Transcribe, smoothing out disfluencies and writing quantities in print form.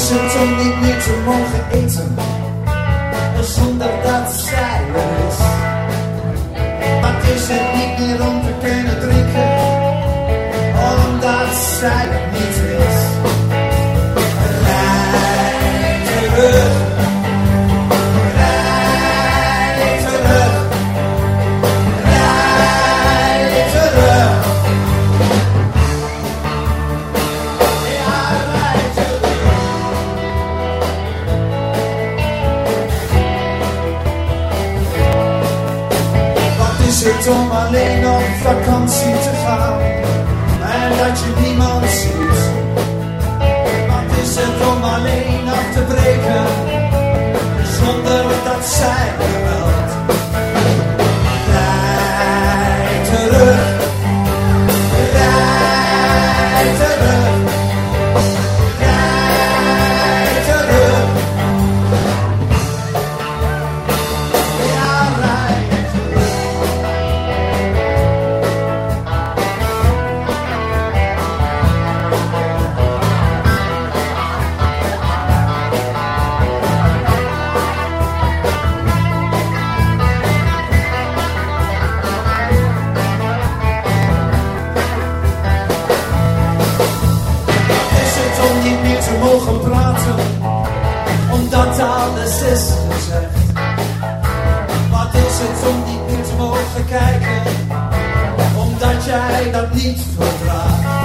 is het om niet meer te mogen eten, zonder dat zij er is? Wat is het niet meer om te kunnen drinken, omdat zij er niet is? Rijd terug, rijd terug, rijd terug. Is het om alleen op vakantie te gaan en dat je niemand ziet? Wat is het om alleen af te breken zonder dat zij er meldt? Rijd terug, rijd terug, rijd terug. Ja, rijd. Niet meer te mogen praten, omdat alles is gezegd. Wat is het om niet meer te mogen kijken, omdat jij dat niet verdraagt?